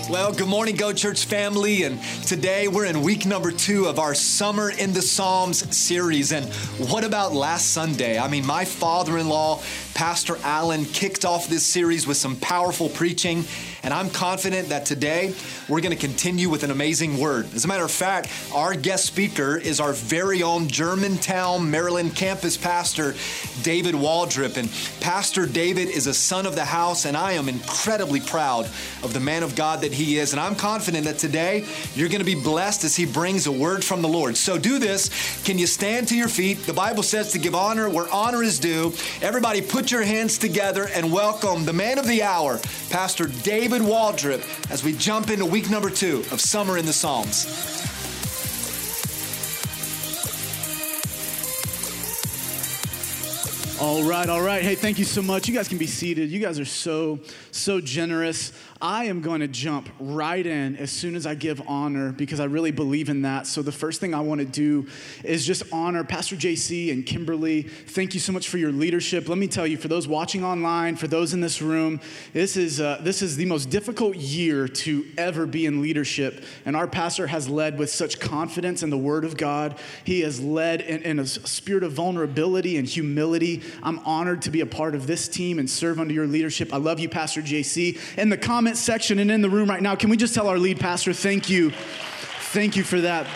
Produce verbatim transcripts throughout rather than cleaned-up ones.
Well, good morning, Go Church family. And today we're in week number two of our Summer in the Psalms series. And what about last Sunday? I mean, my father-in-law, Pastor Allen, kicked off this series with some powerful preaching. And I'm confident that today we're going to continue with an amazing word. As a matter of fact, our guest speaker is our very own Germantown, Maryland campus pastor, David Waldrop. And Pastor David is a son of the house, and I am incredibly proud of the man of God that he is. And I'm confident that today you're going to be blessed as he brings a word from the Lord. So do this. Can you stand to your feet? The Bible says to give honor where honor is due. Everybody put your hands together and welcome the man of the hour, Pastor David Waldrop, as we jump into week number two of Summer in the Psalms. All right, all right. Hey, thank you so much. You guys can be seated. You guys are so, so generous. I am going to jump right in as soon as I give honor because I really believe in that. So the first thing I want to do is just honor Pastor J C and Kimberly. Thank you so much for your leadership. Let me tell you, for those watching online, for those in this room, this is uh, this is the most difficult year to ever be in leadership. And our pastor has led with such confidence in the Word of God. He has led in, in a spirit of vulnerability and humility. I'm honored to be a part of this team and serve under your leadership. I love you, Pastor J C. In the comment section and in the room right now, can we just tell our lead pastor, thank you. Thank you for that.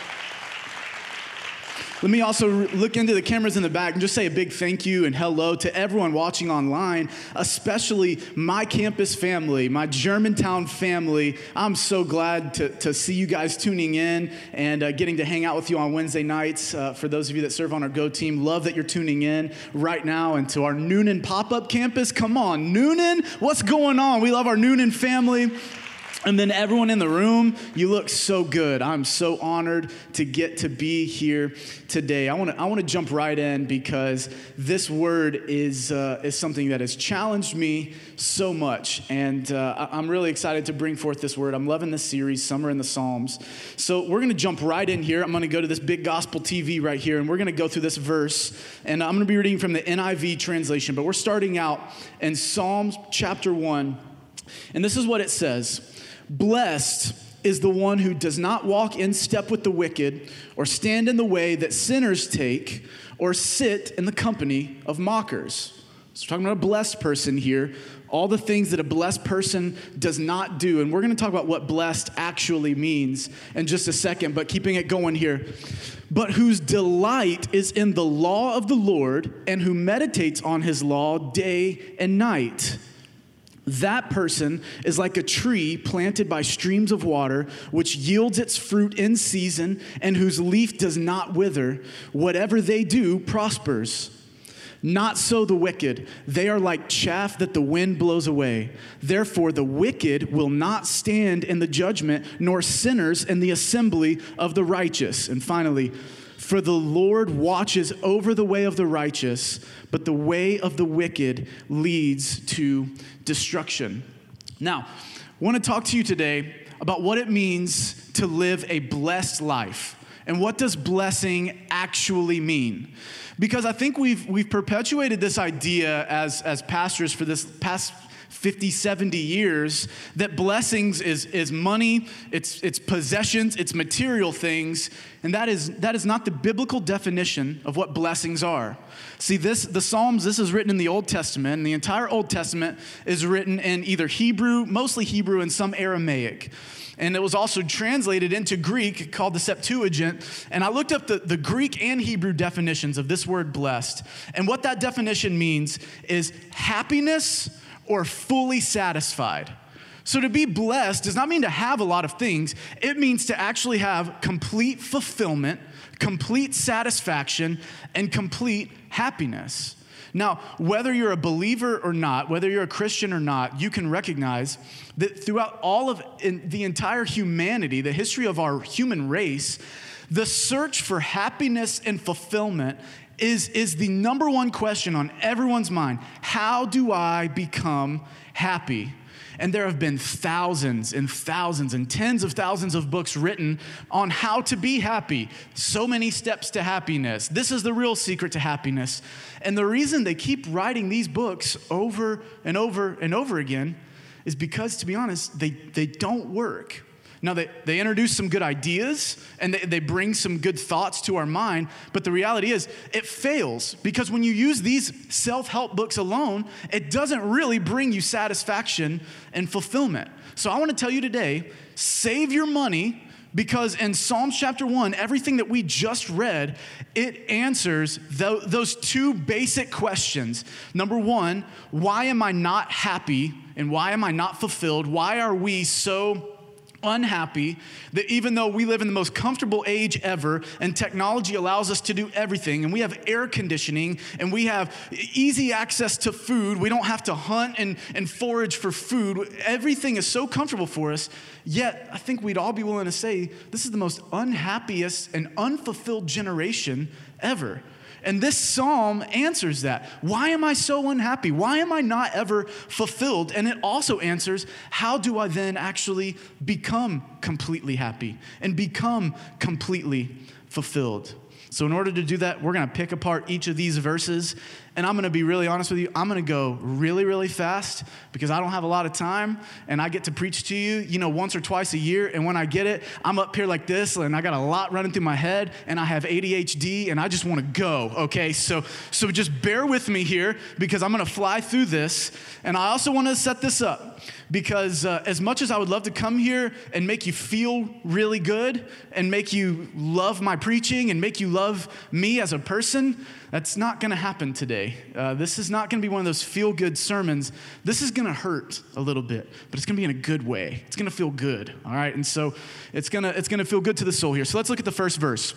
Let me also look into the cameras in the back and just say a big thank you and hello to everyone watching online, especially my campus family, my Germantown family. I'm so glad to, to see you guys tuning in and uh, getting to hang out with you on Wednesday nights. Uh, for those of you that serve on our Go team, love that you're tuning in right now. And to our Noonan pop-up campus, come on, Noonan, what's going on? We love our Noonan family. And then everyone in the room, you look so good. I'm so honored to get to be here today. I want to I want to jump right in because this word is uh, is something that has challenged me so much, and uh, I'm really excited to bring forth this word. I'm loving this series, Summer in the Psalms. So we're going to jump right in here. I'm going to go to this big gospel T V right here, and we're going to go through this verse, and I'm going to be reading from the N I V translation. But we're starting out in Psalms chapter one, and this is what it says. Blessed is the one who does not walk in step with the wicked, or stand in the way that sinners take, or sit in the company of mockers. So we're talking about a blessed person here, all the things that a blessed person does not do. And we're going to talk about what blessed actually means in just a second, but keeping it going here. But whose delight is in the law of the Lord, and who meditates on his law day and night. That person is like a tree planted by streams of water, which yields its fruit in season, and whose leaf does not wither. Whatever they do prospers. Not so the wicked. They are like chaff that the wind blows away. Therefore, the wicked will not stand in the judgment, nor sinners in the assembly of the righteous. And finally, for the Lord watches over the way of the righteous, but the way of the wicked leads to destruction. Now, I want to talk to you today about what it means to live a blessed life. And what does blessing actually mean? Because I think we've we've perpetuated this idea as, as pastors for this past fifty, seventy years that blessings is, is money, it's, it's possessions, it's material things, and that is that is not the biblical definition of what blessings are. See, this the Psalms, this is written in the Old Testament, and the entire Old Testament is written in either Hebrew, mostly Hebrew, and some Aramaic. And it was also translated into Greek called the Septuagint. And I looked up the, the Greek and Hebrew definitions of this word blessed. And what that definition means is happiness or fully satisfied. So to be blessed does not mean to have a lot of things. It means to actually have complete fulfillment, complete satisfaction, and complete happiness. Now, whether you're a believer or not, whether you're a Christian or not, you can recognize that throughout all of in the entire humanity, the history of our human race, the search for happiness and fulfillment is, is the number one question on everyone's mind. How do I become happy? And there have been thousands and thousands and tens of thousands of books written on how to be happy. So many steps to happiness. This is the real secret to happiness. And the reason they keep writing these books over and over and over again is because, to be honest, they, they don't work. Now, they, they introduce some good ideas, and they, they bring some good thoughts to our mind, but the reality is it fails, because when you use these self-help books alone, it doesn't really bring you satisfaction and fulfillment. So I want to tell you today, save your money, because in Psalms chapter one, everything that we just read, it answers th- those two basic questions. Number one, why am I not happy, and why am I not fulfilled? Why are we so unhappy that even though we live in the most comfortable age ever and technology allows us to do everything, and we have air conditioning and we have easy access to food, we don't have to hunt and, and forage for food, everything is so comfortable for us, yet I think we'd all be willing to say this is the most unhappiest and unfulfilled generation ever. And this psalm answers that. Why am I so unhappy? Why am I not ever fulfilled? And it also answers, how do I then actually become completely happy and become completely fulfilled? So in order to do that, we're going to pick apart each of these verses. And I'm going to be really honest with you. I'm going to go really, really fast because I don't have a lot of time. And I get to preach to you, you know, once or twice a year. And when I get it, I'm up here like this and I got a lot running through my head and I have A D H D and I just want to go, okay? So, so just bear with me here because I'm going to fly through this. And I also want to set this up because uh, as much as I would love to come here and make you feel really good and make you love my preaching and make you love me as a person, that's not going to happen today. Uh, this is not going to be one of those feel-good sermons. This is going to hurt a little bit, but it's going to be in a good way. It's going to feel good, all right? And so it's going to it's going to feel good to the soul here. So let's look at the first verse.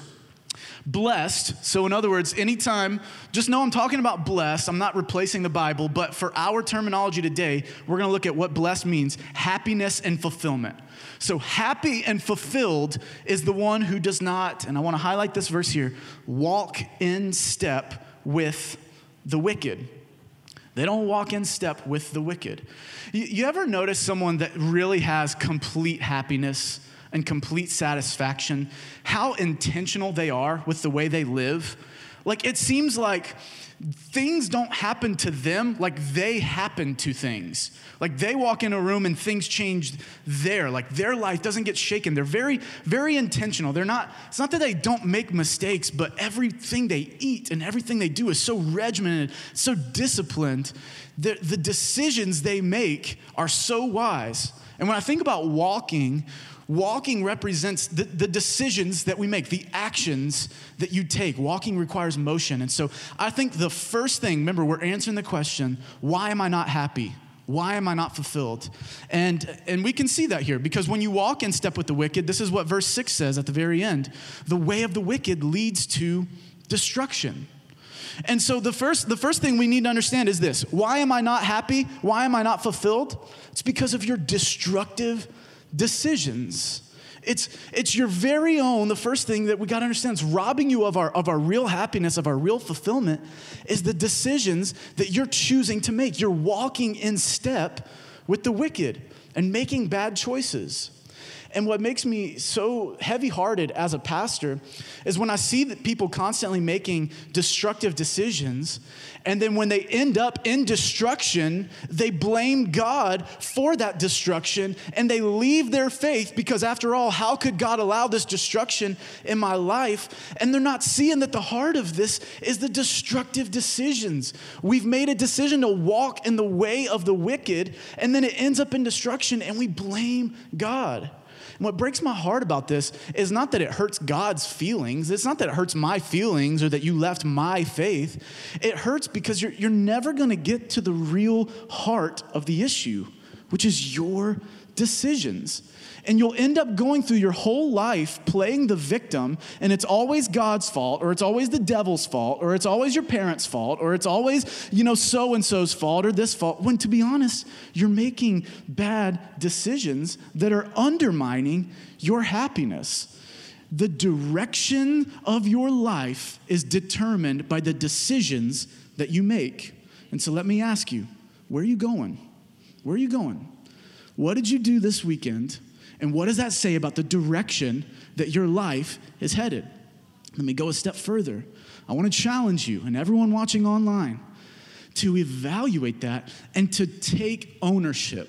Blessed, so in other words, anytime, just know I'm talking about blessed. I'm not replacing the Bible, but for our terminology today, we're going to look at what blessed means, happiness and fulfillment. So happy and fulfilled is the one who does not, and I want to highlight this verse here, walk in step with the wicked. They don't walk in step with the wicked. You, you ever notice someone that really has complete happiness and complete satisfaction, how intentional they are with the way they live? Like, it seems like things don't happen to them, like they happen to things. Like they walk in a room and things change there. Like their life doesn't get shaken. They're very, very intentional. They're not, it's not that they don't make mistakes, but everything they eat and everything they do is so regimented, so disciplined. The, the decisions they make are so wise. And when I think about walking, Walking represents the, the decisions that we make, the actions that you take. Walking requires motion. And so I think the first thing, remember, we're answering the question, why am I not happy? Why am I not fulfilled? And, and we can see that here because when you walk in step with the wicked, this is what verse six says at the very end. The way of the wicked leads to destruction. And so the first, the first thing we need to understand is this. Why am I not happy? Why am I not fulfilled? It's because of your destructive decisions. It's, it's your very own, the first thing that we got to understand is robbing you of our, of our real happiness, of our real fulfillment, is the decisions that you're choosing to make. You're walking in step with the wicked and making bad choices. And what makes me so heavy-hearted as a pastor is when I see that people constantly making destructive decisions, and then when they end up in destruction, they blame God for that destruction, and they leave their faith because, after all, how could God allow this destruction in my life? And they're not seeing that the heart of this is the destructive decisions. We've made a decision to walk in the way of the wicked, and then it ends up in destruction, and we blame God. And what breaks my heart about this is not that it hurts God's feelings. It's not that it hurts my feelings or that you left my faith. It hurts because you're, you're never going to get to the real heart of the issue, which is your decisions. And you'll end up going through your whole life playing the victim, and it's always God's fault, or it's always the devil's fault, or it's always your parents' fault, or it's always, you know, so-and-so's fault, or this fault, when to be honest, you're making bad decisions that are undermining your happiness. The direction of your life is determined by the decisions that you make. And so let me ask you, where are you going? Where are you going? What did you do this weekend? And what does that say about the direction that your life is headed? Let me go a step further. I want to challenge you and everyone watching online to evaluate that and to take ownership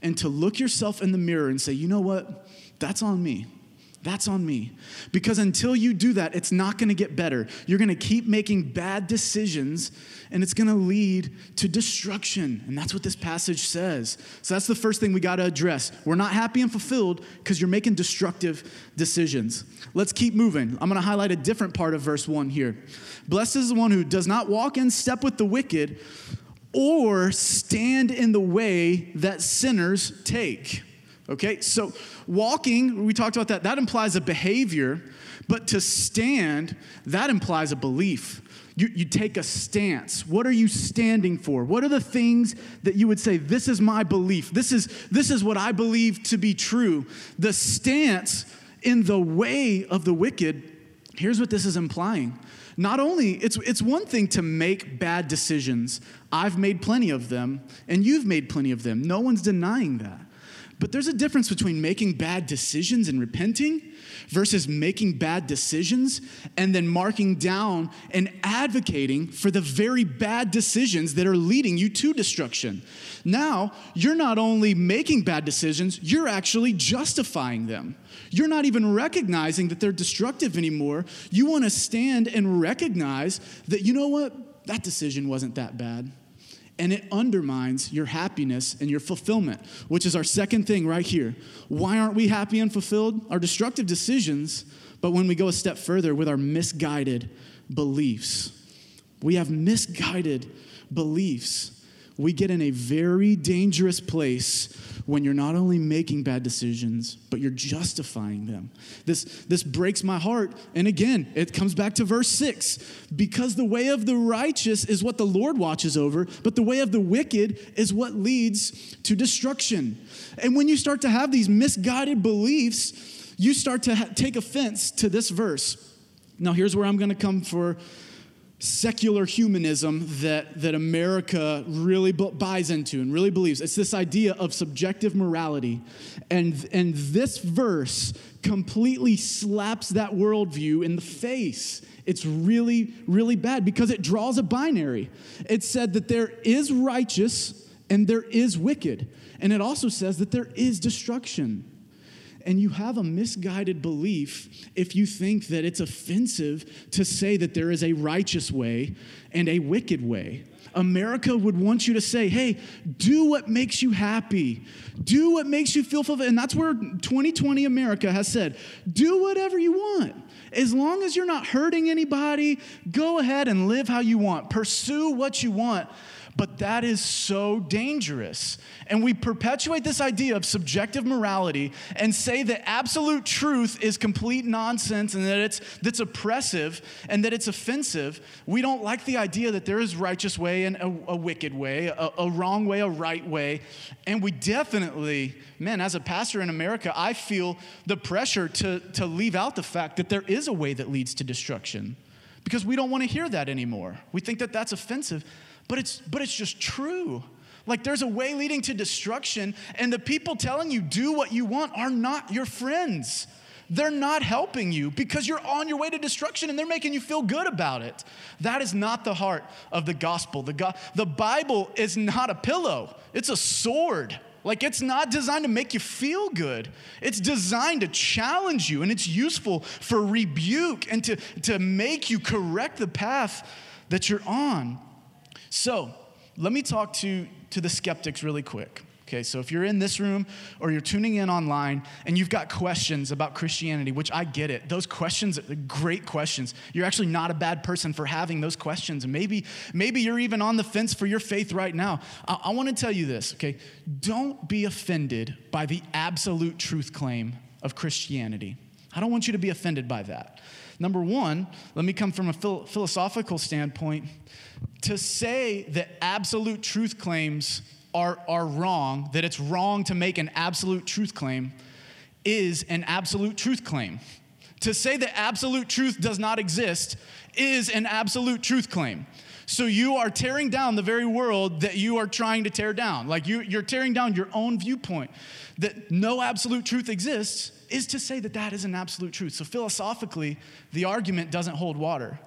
and to look yourself in the mirror and say, you know what? That's on me. That's on me. Because until you do that, it's not going to get better. You're going to keep making bad decisions, and it's going to lead to destruction. And that's what this passage says. So that's the first thing we got to address. We're not happy and fulfilled because you're making destructive decisions. Let's keep moving. I'm going to highlight a different part of verse one here. Blessed is the one who does not walk in step with the wicked or stand in the way that sinners take. Okay, so walking, we talked about that, that implies a behavior, but to stand, that implies a belief. You, you take a stance. What are you standing for? What are the things that you would say, this is my belief, this is, this is what I believe to be true? The stance in the way of the wicked, here's what this is implying. Not only, it's, it's one thing to make bad decisions. I've made plenty of them, and you've made plenty of them. No one's denying that. But there's a difference between making bad decisions and repenting versus making bad decisions and then marking down and advocating for the very bad decisions that are leading you to destruction. Now, you're not only making bad decisions, you're actually justifying them. You're not even recognizing that they're destructive anymore. You want to stand and recognize that, you know what, that decision wasn't that bad. And it undermines your happiness and your fulfillment, which is our second thing right here. Why aren't we happy and fulfilled? Our destructive decisions, but when we go a step further with our misguided beliefs. We have misguided beliefs. We get in a very dangerous place when you're not only making bad decisions, but you're justifying them. This, this breaks my heart. And again, it comes back to verse six. Because the way of the righteous is what the Lord watches over, but the way of the wicked is what leads to destruction. And when you start to have these misguided beliefs, you start to ha- take offense to this verse. Now, here's where I'm going to come for secular humanism that, that America really b- buys into and really believes. It's this idea of subjective morality. And, and this verse completely slaps that worldview in the face. It's really, really bad because it draws a binary. It said that there is righteous and there is wicked. And it also says that there is destruction. And you have a misguided belief if you think that it's offensive to say that there is a righteous way and a wicked way. America would want you to say, hey, do what makes you happy. Do what makes you feel fulfilled. And that's where twenty twenty America has said, do whatever you want. As long as you're not hurting anybody, go ahead and live how you want. Pursue what you want. But that is so dangerous. And we perpetuate this idea of subjective morality and say that absolute truth is complete nonsense and that it's that's oppressive and that it's offensive. We don't like the idea that there is righteous way and a, a wicked way, a, a wrong way, a right way. And we definitely, man, as a pastor in America, I feel the pressure to, to leave out the fact that there is a way that leads to destruction because we don't want to hear that anymore. We think that that's offensive. But it's but it's just true. Like there's a way leading to destruction, and the people telling you do what you want are not your friends. They're not helping you because you're on your way to destruction and they're making you feel good about it. That is not the heart of the gospel. The, go- the Bible is not a pillow. It's a sword. Like it's not designed to make you feel good. It's designed to challenge you, and it's useful for rebuke and to, to make you correct the path that you're on. So let me talk to, to the skeptics really quick. Okay, so if you're in this room or you're tuning in online and you've got questions about Christianity, which I get it, those questions are great questions. You're actually not a bad person for having those questions. And maybe, maybe you're even on the fence for your faith right now. I, I want to tell you this, okay? Don't be offended by the absolute truth claim of Christianity. I don't want you to be offended by that. Number one, let me come from a phil- philosophical standpoint. To say that absolute truth claims are, are wrong, that it's wrong to make an absolute truth claim, is an absolute truth claim. To say that absolute truth does not exist is an absolute truth claim. So you are tearing down the very world that you are trying to tear down. Like you, you're tearing down your own viewpoint. That no absolute truth exists is to say that that is an absolute truth. So philosophically, the argument doesn't hold water.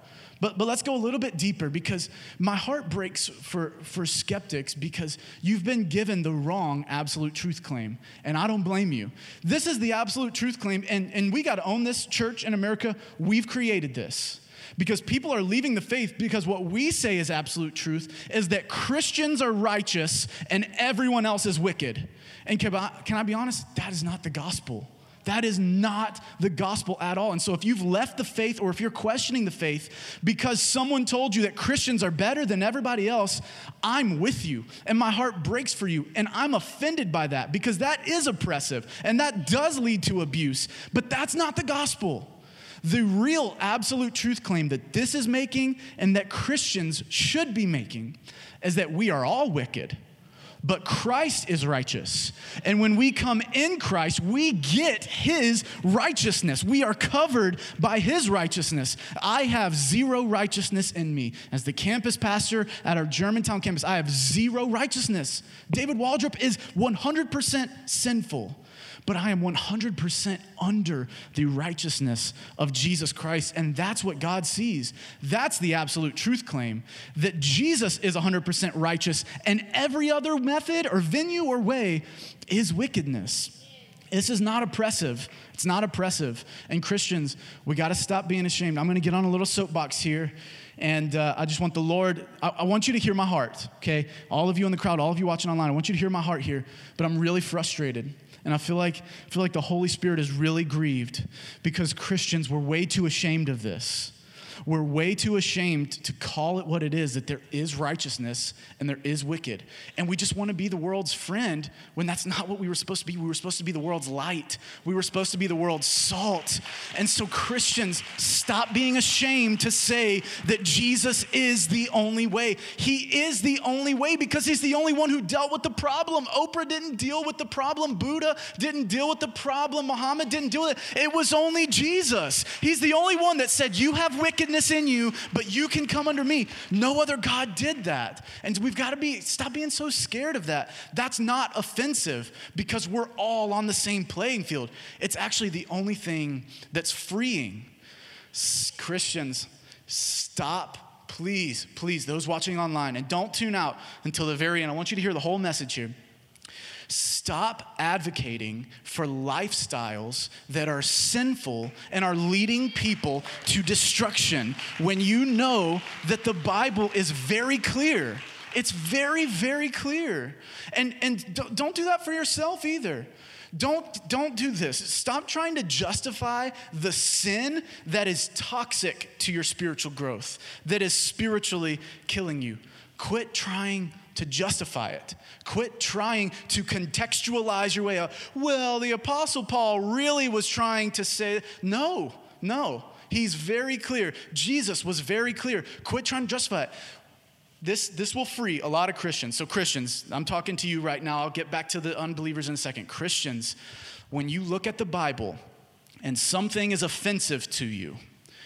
But but let's go a little bit deeper, because my heart breaks for, for skeptics because you've been given the wrong absolute truth claim, and I don't blame you. This is the absolute truth claim, and, and we got to own this. Church in America, we've created this. Because people are leaving the faith because what we say is absolute truth is that Christians are righteous and everyone else is wicked. And can I, can I be honest? That is not the gospel. That is not the gospel at all. And so if you've left the faith, or if you're questioning the faith because someone told you that Christians are better than everybody else, I'm with you. And my heart breaks for you. And I'm offended by that, because that is oppressive and that does lead to abuse. But that's not the gospel. The real absolute truth claim that this is making, and that Christians should be making, is that we are all wicked, but Christ is righteous. And when we come in Christ, we get his righteousness. We are covered by his righteousness. I have zero righteousness in me. As the campus pastor at our Germantown campus, I have zero righteousness. David Waldrop is one hundred percent sinful. But I am one hundred percent under the righteousness of Jesus Christ. And that's what God sees. That's the absolute truth claim, that Jesus is one hundred percent righteous, and every other method or venue or way is wickedness. This is not oppressive. It's not oppressive. And Christians, we got to stop being ashamed. I'm going to get on a little soapbox here. And uh, I just want the Lord, I, I want you to hear my heart, okay? All of you in the crowd, all of you watching online, I want you to hear my heart here. But I'm really frustrated. And I feel like I feel like the Holy Spirit is really grieved because Christians were way too ashamed of this. We're way too ashamed to call it what it is, that there is righteousness and there is wicked. And we just want to be the world's friend when that's not what we were supposed to be. We were supposed to be the world's light. We were supposed to be the world's salt. And so Christians, stop being ashamed to say that Jesus is the only way. He is the only way because he's the only one who dealt with the problem. Oprah didn't deal with the problem. Buddha didn't deal with the problem. Muhammad didn't deal with it. It was only Jesus. He's the only one that said, you have wickedness in you, but you can come under me. No other God did that. And we've got to be, stop being so scared of that. That's not offensive because we're all on the same playing field. It's actually the only thing that's freeing. S- Christians, stop, please, please, those watching online, and don't tune out until the very end. I want you to hear the whole message here. Stop advocating for lifestyles that are sinful and are leading people to destruction when you know that the Bible is very clear. It's very, very clear. And, and don't do that for yourself either. Don't, don't do this. Stop trying to justify the sin that is toxic to your spiritual growth, that is spiritually killing you. Quit trying to justify it. Quit trying to contextualize your way out. Well, the Apostle Paul really was trying to say, no, no. He's very clear. Jesus was very clear. Quit trying to justify it. This, this will free a lot of Christians. So Christians, I'm talking to you right now. I'll get back to the unbelievers in a second. Christians, when you look at the Bible and something is offensive to you,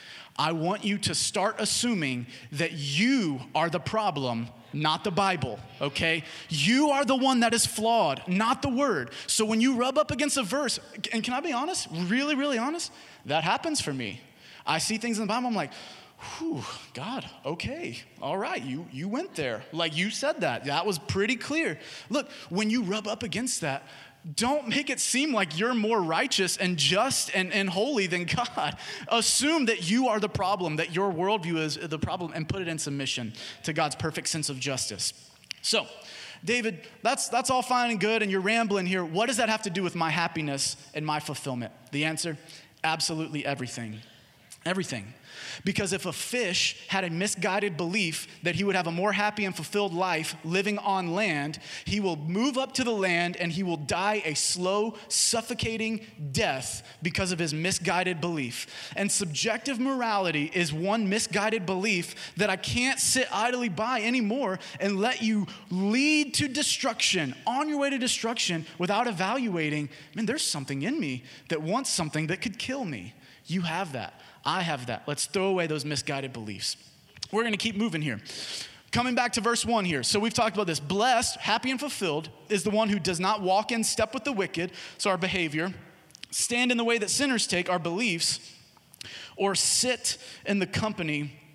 I want you to start assuming that you are the problem, not the Bible, okay? You are the one that is flawed, not the word. So when you rub up against a verse, and can I be honest, really, really honest? That happens for me. I see things in the Bible, I'm like, whew, God, okay, all right, you, you went there. Like you said that, that was pretty clear. Look, when you rub up against that, don't make it seem like you're more righteous and just and, and holy than God. Assume that you are the problem, that your worldview is the problem, and put it in submission to God's perfect sense of justice. So, David, that's that's all fine and good, and you're rambling here. What does that have to do with my happiness and my fulfillment? The answer, absolutely everything. Everything. Because if a fish had a misguided belief that he would have a more happy and fulfilled life living on land, he will move up to the land and he will die a slow, suffocating death because of his misguided belief. And subjective morality is one misguided belief that I can't sit idly by anymore and let you lead to destruction, on your way to destruction, without evaluating, man, there's something in me that wants something that could kill me. You have that. I have that. Let's throw away those misguided beliefs. We're going to keep moving here. Coming back to verse one here. So we've talked about this. Blessed, happy and fulfilled is the one who does not walk in step with the wicked, so our behavior, stand in the way that sinners take, our beliefs, or sit in the company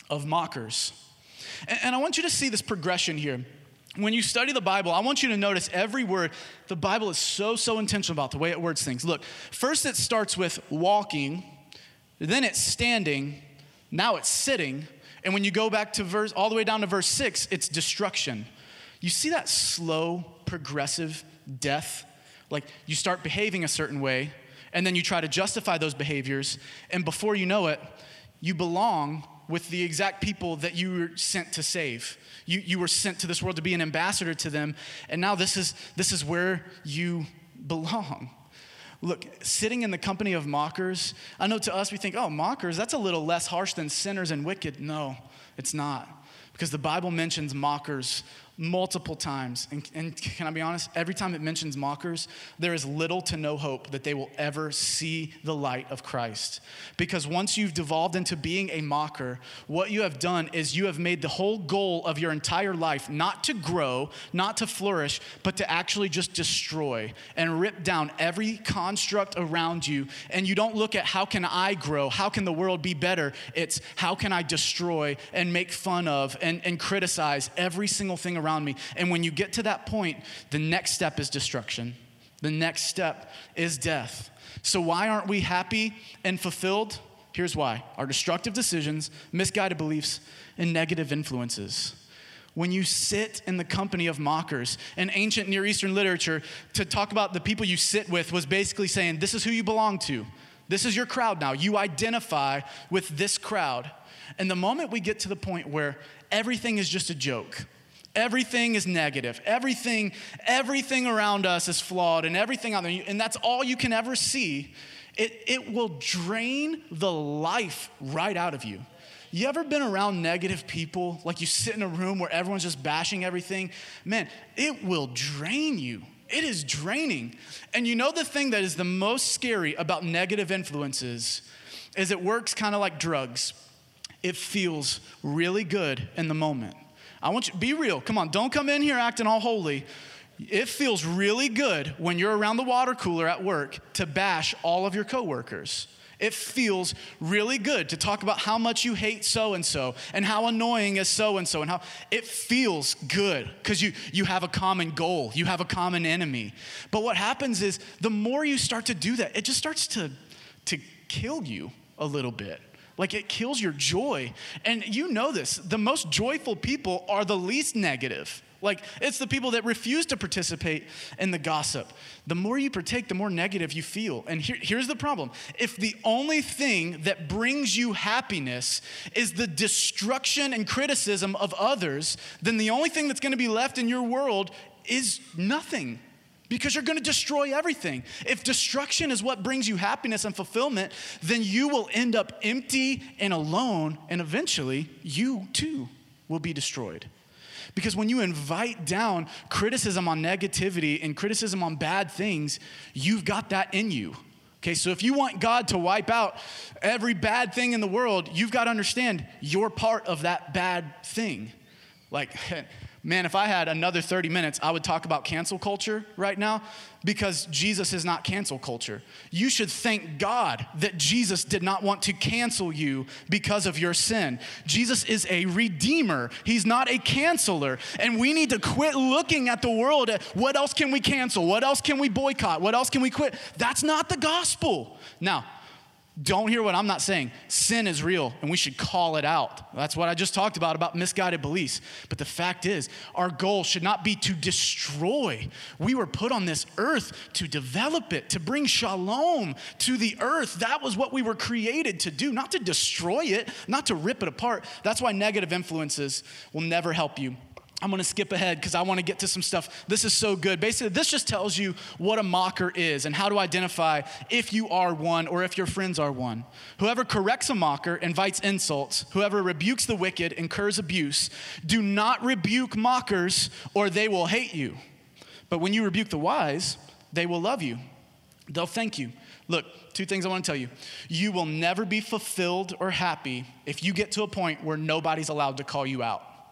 of mockers. And, and I want you to see this progression here. When you study the Bible, I want you to notice every word. The Bible is so, so intentional about the way it words things. Look, first it starts with walking, then it's standing, now it's sitting, and when you go back to verse, all the way down to verse six, it's destruction. You see that slow, progressive death? Like you start behaving a certain way, and then you try to justify those behaviors, and before you know it, you belong with the exact people that you were sent to save. You, you were sent to this world to be an ambassador to them, and now this is, this is where you belong. Look, sitting in the company of mockers, I know to us we think, oh, mockers, that's a little less harsh than sinners and wicked. No, it's not. Because the Bible mentions mockers multiple times. And, and can I be honest? Every time it mentions mockers, there is little to no hope that they will ever see the light of Christ. Because once you've devolved into being a mocker, what you have done is you have made the whole goal of your entire life not to grow, not to flourish, but to actually just destroy and rip down every construct around you. And you don't look at how can I grow? How can the world be better? It's how can I destroy and make fun of and, and criticize every single thing around me. And when you get to that point, the next step is destruction. The next step is death. So why aren't we happy and fulfilled? Here's why. Our destructive decisions, misguided beliefs, and negative influences. When you sit in the company of mockers, in ancient Near Eastern literature, to talk about the people you sit with was basically saying, this is who you belong to. This is your crowd now. You identify with this crowd. And the moment we get to the point where everything is just a joke, everything is negative, everything, everything around us is flawed, and everything out there, and that's all you can ever see, it, it will drain the life right out of you. You ever been around negative people? Like you sit in a room where everyone's just bashing everything? Man, it will drain you. It is draining. And you know the thing that is the most scary about negative influences is it works kind of like drugs. It feels really good in the moment. I want you to be real. Come on, don't come in here acting all holy. It feels really good when you're around the water cooler at work to bash all of your coworkers. It feels really good to talk about how much you hate so-and-so and how annoying is so-and-so and how it feels good because you, you have a common goal. You have a common enemy. But what happens is the more you start to do that, it just starts to, to kill you a little bit. Like it kills your joy. And you know this, the most joyful people are the least negative. Like it's the people that refuse to participate in the gossip. The more you partake, the more negative you feel. And here, here's the problem. If the only thing that brings you happiness is the destruction and criticism of others, then the only thing that's gonna be left in your world is nothing. Because you're gonna destroy everything. If destruction is what brings you happiness and fulfillment, then you will end up empty and alone, and eventually you too will be destroyed. Because when you invite down criticism on negativity and criticism on bad things, you've got that in you. Okay, so if you want God to wipe out every bad thing in the world, you've got to understand you're part of that bad thing. Like, man, if I had another thirty minutes, I would talk about cancel culture right now because Jesus is not cancel culture. You should thank God that Jesus did not want to cancel you because of your sin. Jesus is a redeemer. He's not a canceler. And we need to quit looking at the world at what else can we cancel? What else can we boycott? What else can we quit? That's not the gospel. Now, don't hear what I'm not saying. Sin is real, and we should call it out. That's what I just talked about, about misguided beliefs. But the fact is, our goal should not be to destroy. We were put on this earth to develop it, to bring shalom to the earth. That was what we were created to do, not to destroy it, not to rip it apart. That's why negative influences will never help you. I'm gonna skip ahead because I wanna get to some stuff. This is so good. Basically, this just tells you what a mocker is and how to identify if you are one or if your friends are one. Whoever corrects a mocker invites insults. Whoever rebukes the wicked incurs abuse. Do not rebuke mockers or they will hate you. But when you rebuke the wise, they will love you. They'll thank you. Look, two things I wanna tell you. You will never be fulfilled or happy if you get to a point where nobody's allowed to call you out.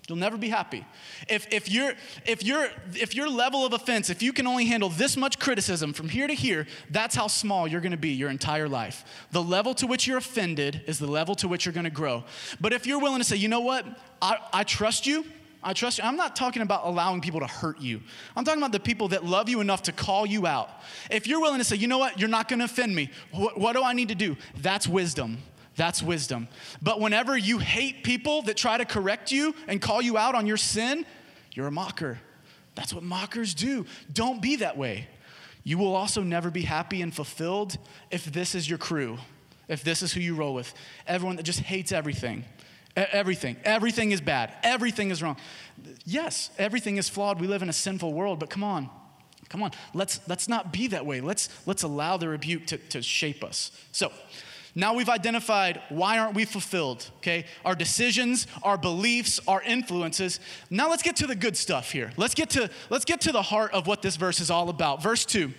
You'll never be happy. If, if, you're, if, you're, if your level of offense, if you can only handle this much criticism from here to here, that's how small you're going to be your entire life. The level to which you're offended is the level to which you're going to grow. But if you're willing to say, you know what, I, I trust you, I trust you. I'm not talking about allowing people to hurt you. I'm talking about the people that love you enough to call you out. If you're willing to say, you know what, you're not going to offend me. What, what do I need to do? That's wisdom. That's wisdom. But whenever you hate people that try to correct you and call you out on your sin, you're a mocker. That's what mockers do. Don't be that way. You will also never be happy and fulfilled if this is your crew, if this is who you roll with. Everyone that just hates everything. Everything. Everything is bad. Everything is wrong. Yes, everything is flawed. We live in a sinful world, but come on. Come on. Let's let's not be that way. Let's let's allow the rebuke to, to shape us. So, now we've identified why aren't we fulfilled, okay? Our decisions, our beliefs, our influences. Now let's get to the good stuff here. Let's get to let's get to the heart of what this verse is all about. Verse two.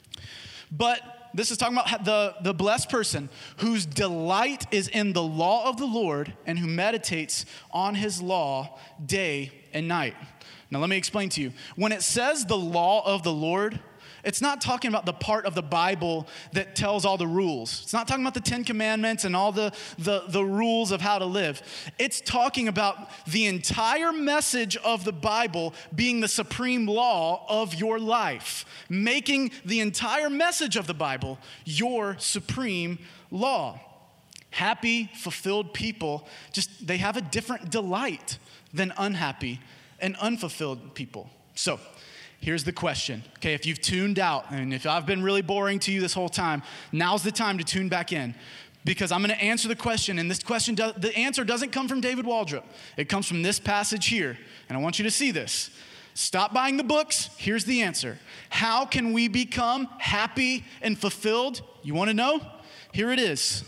But this is talking about the, the blessed person whose delight is in the law of the Lord and who meditates on his law day and night. Now let me explain to you. When it says the law of the Lord, it's not talking about the part of the Bible that tells all the rules. It's not talking about the Ten Commandments and all the, the, the rules of how to live. It's talking about the entire message of the Bible being the supreme law of your life, making the entire message of the Bible your supreme law. Happy, fulfilled people, just they have a different delight than unhappy and unfulfilled people. So, here's the question, okay? If you've tuned out, and if I've been really boring to you this whole time, now's the time to tune back in, because I'm gonna answer the question, and this question, do, the answer doesn't come from David Waldrop. It comes from this passage here, and I want you to see this. Stop buying the books. Here's the answer. How can we become happy and fulfilled? You wanna know? Here it is.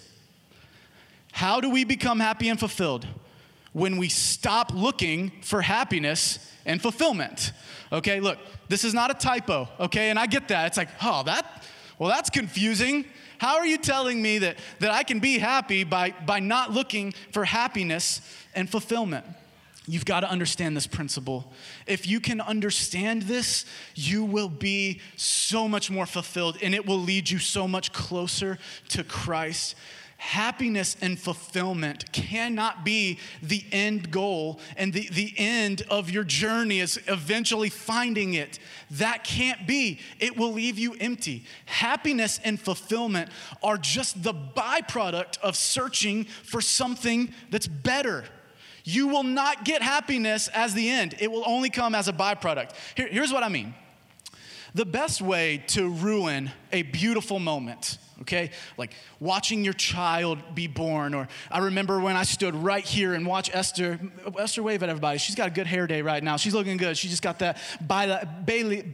How do we become happy and fulfilled? When we stop looking for happiness and fulfillment. Okay, look, this is not a typo, okay? And I get that. It's like, oh, that, well, that's confusing. How are you telling me that, that I can be happy by, by not looking for happiness and fulfillment? You've got to understand this principle. If you can understand this, you will be so much more fulfilled, and it will lead you so much closer to Christ. Happiness and fulfillment cannot be the end goal, and the, the end of your journey is eventually finding it. That can't be. It will leave you empty. Happiness and fulfillment are just the byproduct of searching for something that's better. You will not get happiness as the end. It will only come as a byproduct. Here, here's what I mean. The best way to ruin a beautiful moment, okay? Like watching your child be born, or I remember when I stood right here and watched Esther, Esther wave at everybody. She's got a good hair day right now. She's looking good. She just got that balayage,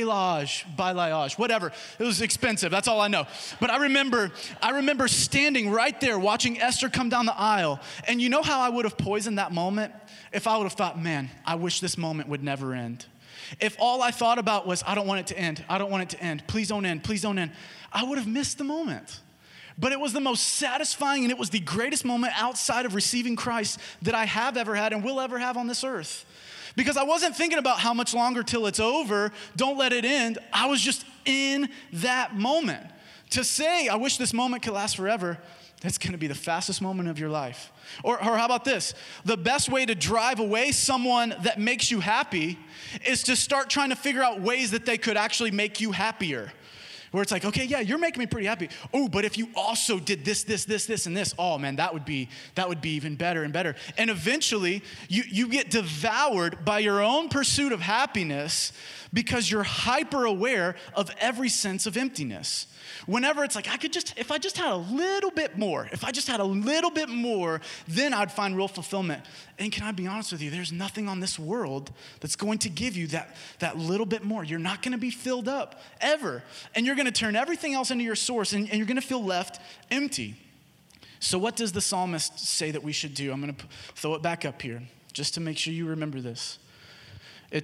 balayage, whatever. It was expensive. That's all I know. But I remember, I remember standing right there watching Esther come down the aisle. And you know how I would have poisoned that moment? If I would have thought, man, I wish this moment would never end. If all I thought about was, I don't want it to end, I don't want it to end, please don't end, please don't end, I would have missed the moment. But it was the most satisfying, and it was the greatest moment outside of receiving Christ that I have ever had and will ever have on this earth. Because I wasn't thinking about how much longer till it's over, don't let it end. I was just in that moment. To say, I wish this moment could last forever, that's gonna be the fastest moment of your life. Or, or how about this? The best way to drive away someone that makes you happy is to start trying to figure out ways that they could actually make you happier. Where it's like, okay, yeah, you're making me pretty happy. Oh, but if you also did this, this, this, this, and this, oh man, that would be that would be even better and better. And eventually, you, you get devoured by your own pursuit of happiness because you're hyper aware of every sense of emptiness. Whenever it's like, I could just, if I just had a little bit more, if I just had a little bit more, then I'd find real fulfillment. And can I be honest with you, there's nothing on this world that's going to give you that, that little bit more. You're not gonna be filled up, ever. And you're gonna turn everything else into your source, and, and you're gonna feel left empty. So what does the psalmist say that we should do? I'm gonna throw it back up here, just to make sure you remember this. It's,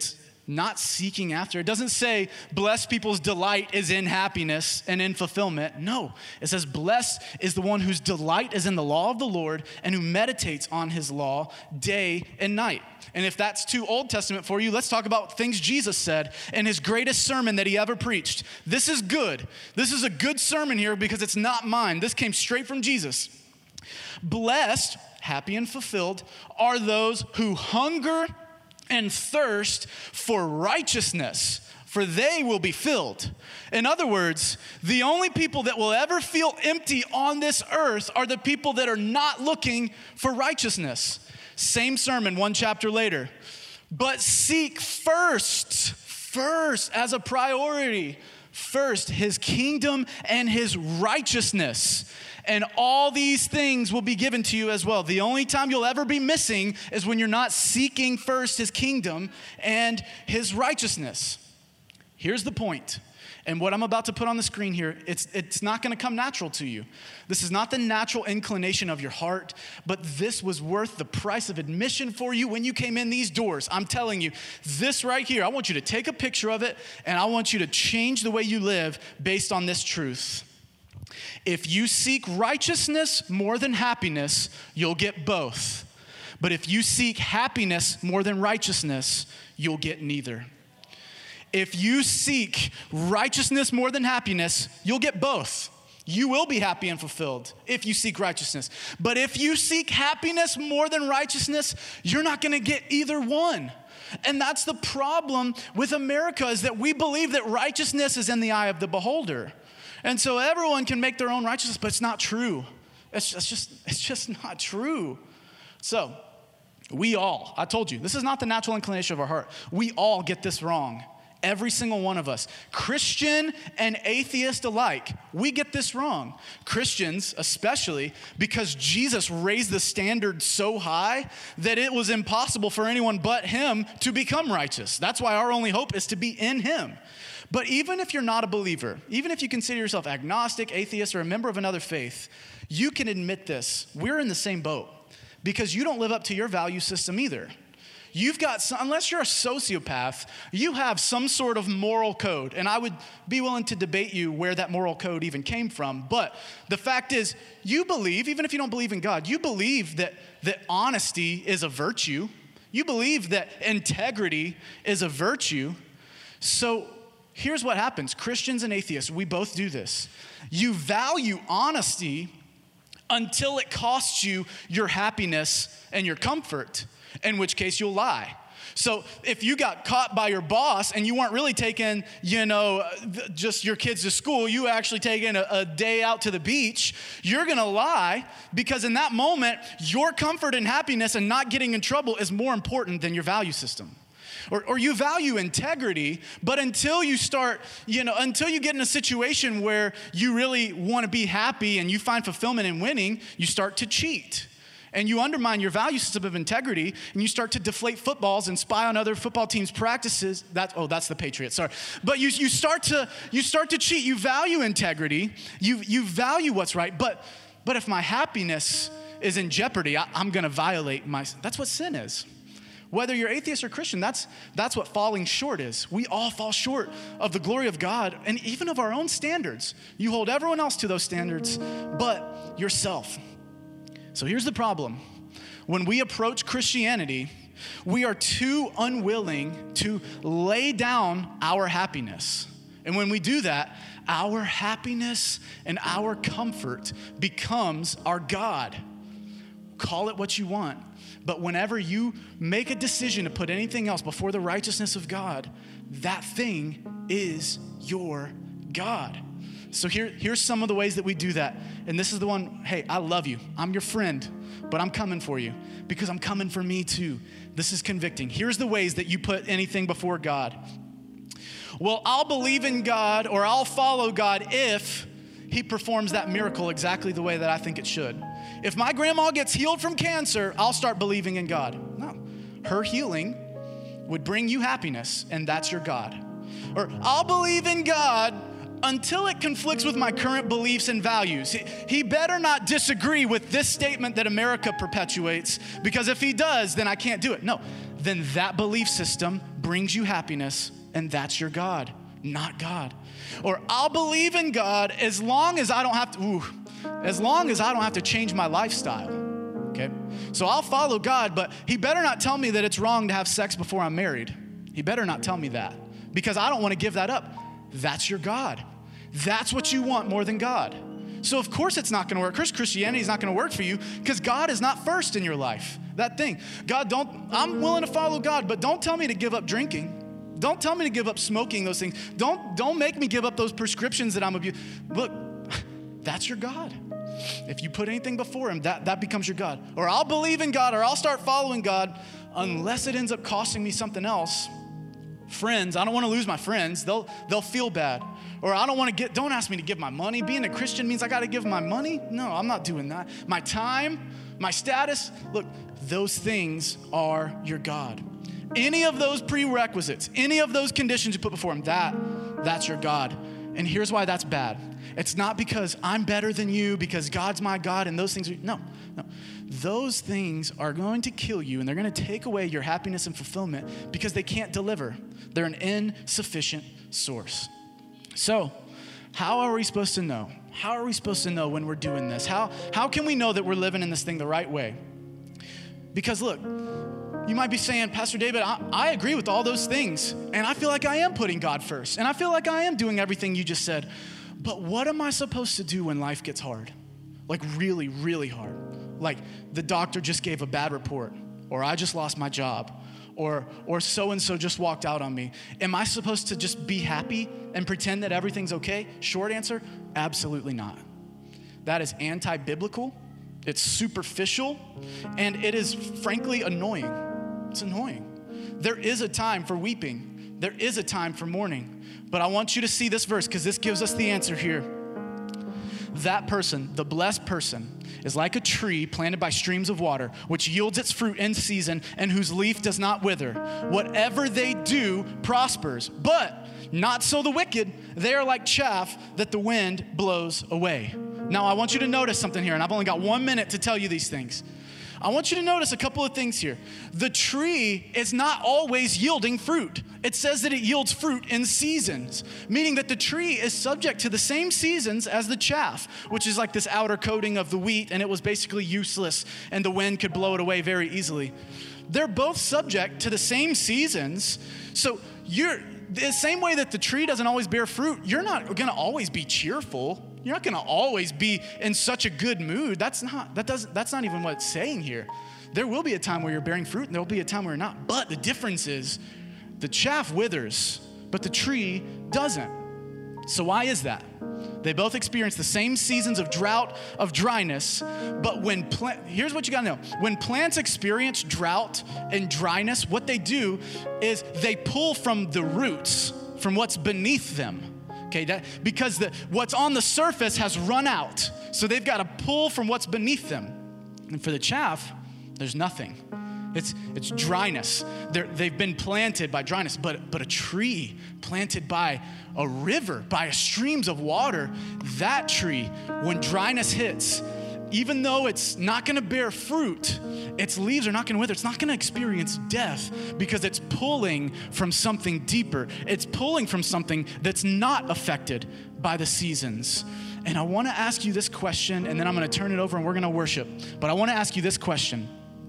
not seeking after. It doesn't say blessed people's delight is in happiness and in fulfillment. No, it says blessed is the one whose delight is in the law of the Lord and who meditates on his law day and night. And if that's too Old Testament for you, let's talk about things Jesus said in his greatest sermon that he ever preached. This is good. This is a good sermon here because it's not mine. This came straight from Jesus. Blessed, happy and fulfilled, are those who hunger and thirst for righteousness, for they will be filled. In other words, the only people that will ever feel empty on this earth are the people that are not looking for righteousness. Same sermon, one chapter later. But seek first, first as a priority, first his kingdom and his righteousness. And all these things will be given to you as well. The only time you'll ever be missing is when you're not seeking first his kingdom and his righteousness. Here's the point. And what I'm about to put on the screen here, it's, it's not going to come natural to you. This is not the natural inclination of your heart, but this was worth the price of admission for you when you came in these doors. I'm telling you, this right here, I want you to take a picture of it, and I want you to change the way you live based on this truth. If you seek righteousness more than happiness, you'll get both. But if you seek happiness more than righteousness, you'll get neither. If you seek righteousness more than happiness, you'll get both. You will be happy and fulfilled if you seek righteousness. But if you seek happiness more than righteousness, you're not going to get either one. And that's the problem with America, is that we believe that righteousness is in the eye of the beholder. And so everyone can make their own righteousness, but it's not true. It's, it's just, it's just not true. So we all, I told you, this is not the natural inclination of our heart. We all get this wrong. Every single one of us, Christian and atheist alike, we get this wrong. Christians especially, because Jesus raised the standard so high that it was impossible for anyone but him to become righteous. That's why our only hope is to be in him. But even if you're not a believer, even if you consider yourself agnostic, atheist, or a member of another faith, you can admit this. We're in the same boat because you don't live up to your value system either. You've got, some, unless you're a sociopath, you have some sort of moral code. And I would be willing to debate you where that moral code even came from. But the fact is, you believe, even if you don't believe in God, you believe that, that honesty is a virtue. You believe that integrity is a virtue. So here's what happens. Christians and atheists, we both do this. You value honesty until it costs you your happiness and your comfort, in which case you'll lie. So if you got caught by your boss and you weren't really taking, you know, just your kids to school, you actually taking a, a day out to the beach, you're going to lie because in that moment, your comfort and happiness and not getting in trouble is more important than your value system. Or, or you value integrity, but until you start, you know, until you get in a situation where you really want to be happy and you find fulfillment in winning, you start to cheat. And you undermine your value system of integrity, and you start to deflate footballs and spy on other football teams' practices. That's, oh, that's the Patriots, sorry. But you, you, start to, you start to cheat. You value integrity. You, you value what's right. But, but if my happiness is in jeopardy, I, I'm going to violate my, that's what sin is. Whether you're atheist or Christian, that's, that's what falling short is. We all fall short of the glory of God and even of our own standards. You hold everyone else to those standards, but yourself. So here's the problem. When we approach Christianity, we are too unwilling to lay down our happiness. And when we do that, our happiness and our comfort becomes our God. Call it what you want. But whenever you make a decision to put anything else before the righteousness of God, that thing is your God. So here, here's some of the ways that we do that. And this is the one, hey, I love you. I'm your friend, but I'm coming for you because I'm coming for me too. This is convicting. Here's the ways that you put anything before God. Well, I'll believe in God or I'll follow God if he performs that miracle exactly the way that I think it should. If my grandma gets healed from cancer, I'll start believing in God. No, her healing would bring you happiness, and that's your God. Or I'll believe in God until it conflicts with my current beliefs and values. He, he better not disagree with this statement that America perpetuates, because if he does, then I can't do it. No, then that belief system brings you happiness, and that's your God, not God. Or I'll believe in God as long as I don't have to, ooh, as long as I don't have to change my lifestyle, okay? So I'll follow God, but he better not tell me that it's wrong to have sex before I'm married. He better not tell me that, because I don't want to give that up. That's your God. That's what you want more than God. So of course it's not gonna work. Of course Christianity is not gonna work for you, because God is not first in your life. That thing. God, don't, I'm willing to follow God, but don't tell me to give up drinking. Don't tell me to give up smoking, those things. Don't, don't make me give up those prescriptions that I'm abusing. Look, that's your God. If you put anything before him, that, that becomes your God. Or I'll believe in God, or I'll start following God, unless it ends up costing me something else. Friends, I don't want to lose my friends. They'll, they'll feel bad. Or I don't want to get, don't ask me to give my money. Being a Christian means I got to give my money. No, I'm not doing that. My time, my status, look, those things are your God. Any of those prerequisites, any of those conditions you put before him, that, that's your God. And here's why that's bad. It's not because I'm better than you, because God's my God, and those things, are, no, no. Those things are going to kill you, and they're going to take away your happiness and fulfillment because they can't deliver. They're an insufficient source. So, how are we supposed to know? How are we supposed to know when we're doing this? How, how can we know that we're living in this thing the right way? Because look, you might be saying, Pastor David, I, I agree with all those things, and I feel like I am putting God first, and I feel like I am doing everything you just said. But what am I supposed to do when life gets hard? Like really, really hard. Like the doctor just gave a bad report, or I just lost my job, or or so-and-so just walked out on me. Am I supposed to just be happy and pretend that everything's okay? Short answer, absolutely not. That is anti-biblical, it's superficial, and it is frankly annoying. It's annoying. There is a time for weeping. There is a time for mourning. But I want you to see this verse, because this gives us the answer here. That person, the blessed person, is like a tree planted by streams of water, which yields its fruit in season and whose leaf does not wither. Whatever they do prospers, but not so the wicked. They are like chaff that the wind blows away. Now, I want you to notice something here, and I've only got one minute to tell you these things. I want you to notice a couple of things here. The tree is not always yielding fruit. It says that it yields fruit in seasons, meaning that the tree is subject to the same seasons as the chaff, which is like this outer coating of the wheat, and it was basically useless, and the wind could blow it away very easily. They're both subject to the same seasons, so you're the same way that the tree doesn't always bear fruit, you're not going to always be cheerful. You're not going to always be in such a good mood. That's not that doesn't that's not even what it's saying here. There will be a time where you're bearing fruit, and there will be a time where you're not. But the difference is the chaff withers, but the tree doesn't. So why is that? They both experience the same seasons of drought, of dryness, but when plant, here's what you gotta know. When plants experience drought and dryness, what they do is they pull from the roots, from what's beneath them. Okay, that, because the, what's on the surface has run out. So they've got to pull from what's beneath them. And for the chaff, there's nothing. It's it's dryness. They're, they've been planted by dryness, but, but a tree planted by a river, by streams of water, that tree, when dryness hits, even though it's not going to bear fruit, its leaves are not going to wither. It's not going to experience death because it's pulling from something deeper. It's pulling from something that's not affected by the seasons. And I want to ask you this question, and then I'm going to turn it over and we're going to worship. But I want to ask you this question.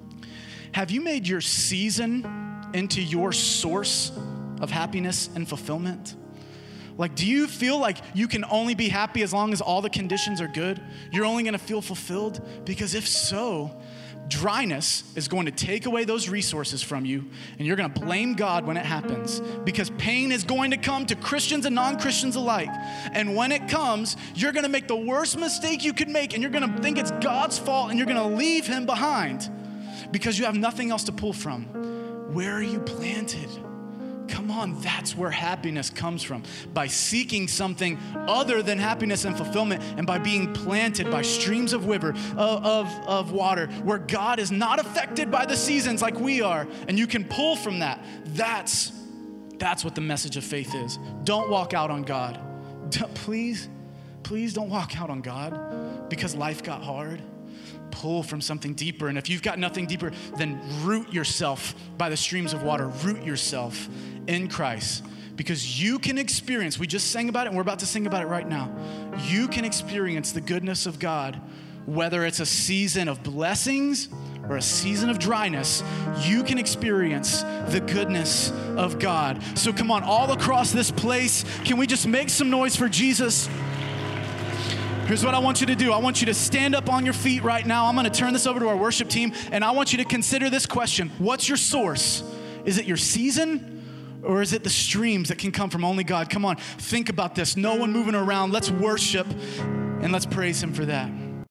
Have you made your season into your source of happiness and fulfillment? Like, do you feel like you can only be happy as long as all the conditions are good? You're only going to feel fulfilled? Because if so, dryness is going to take away those resources from you, and you're going to blame God when it happens, because pain is going to come to Christians and non-Christians alike. And when it comes, you're going to make the worst mistake you could make, and you're going to think it's God's fault, and you're going to leave him behind because you have nothing else to pull from. Where are you planted? Come on, that's where happiness comes from. By seeking something other than happiness and fulfillment, and by being planted by streams of river, of, of, of water, where God is not affected by the seasons like we are, and you can pull from that. That's, that's what the message of faith is. Don't walk out on God. Please, please don't walk out on God because life got hard. pull from something deeper. And if you've got nothing deeper, then root yourself by the streams of water. Root yourself in Christ. Because you can experience, we just sang about it and we're about to sing about it right now. You can experience the goodness of God, whether it's a season of blessings or a season of dryness. You can experience the goodness of God. So come on, all across this place, can we just make some noise for Jesus? Here's what I want you to do. I want you to stand up on your feet right now. I'm gonna turn this over to our worship team, and I want you to consider this question. What's your source? Is it your season? Or is it the streams that can come from only God? Come on, think about this. No one moving around. Let's worship and let's praise him for that.